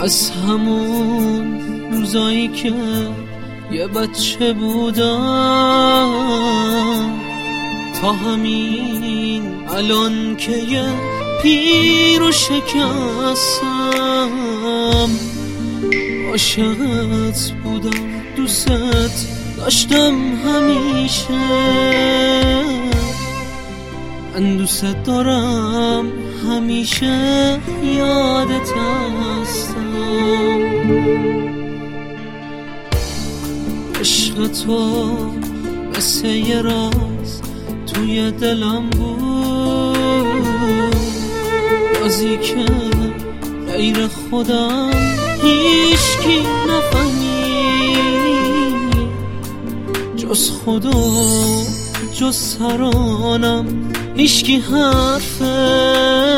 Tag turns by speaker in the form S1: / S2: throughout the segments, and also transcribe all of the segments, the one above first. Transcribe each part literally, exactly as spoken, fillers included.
S1: از همون روزایی که یه بچه بودم تا همین الان که یه پیر و شکستم. عاشقت بودم، دوست داشتم همیشه، من دوست دارم همیشه، یادت هستم. عشق تو مثل یه راز توی دلم بود، رازی که غیر خودم هیچکی نفهمید، جز خدا جز ترانم هیچکی حرفه.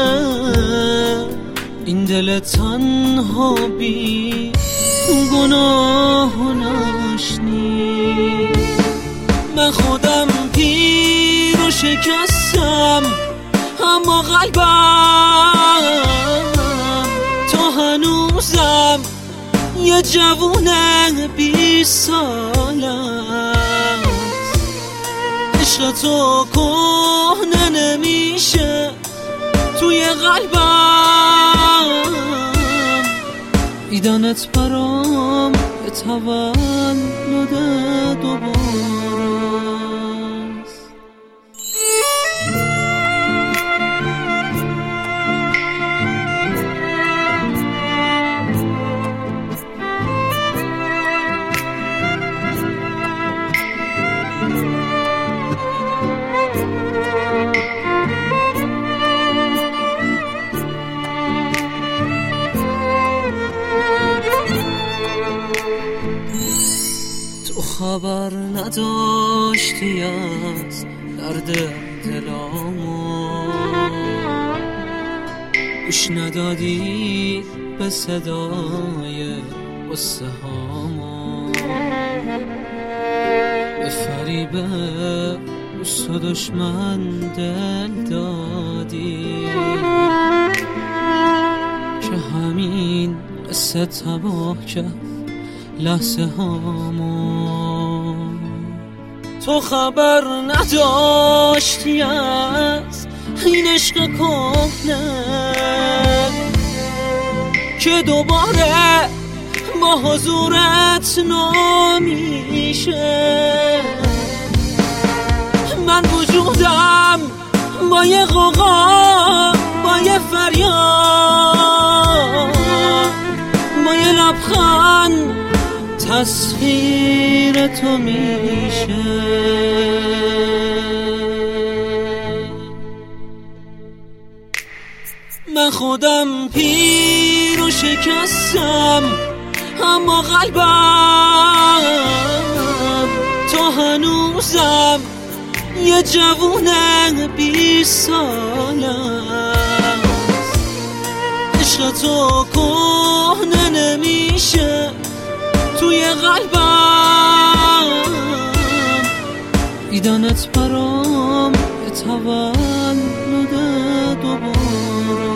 S1: این دل تنها بی گناه و نشنید. من خودم پیر و شکستم، اما قلبم تا هنوزم یه جوون بیست ساله است. عشق تو کهنه نمیشه توی قلبم، دیدنت برام یه تولد دوباره. تو خبر نداشتی از درد دلامو، گوش ندادی به صدای قصه هامو، به فریب دوست و دشمن دل دادی که همین قصه تباه کرد لحظه هامو. تو خبر نداشتی از این عشق کهنه که دوباره با حضورت نمیشه. من وجودم با یه غوغا، با یه فریاد، با یه لبخند تصویر تو میشه. من خودم پیر و شکستم، اما قلبم تا هنوزم یه جوون بیست ساله است. عشق تو کهنه نمیشه توی قلبم، دیدنت برام یه تولد دوباره.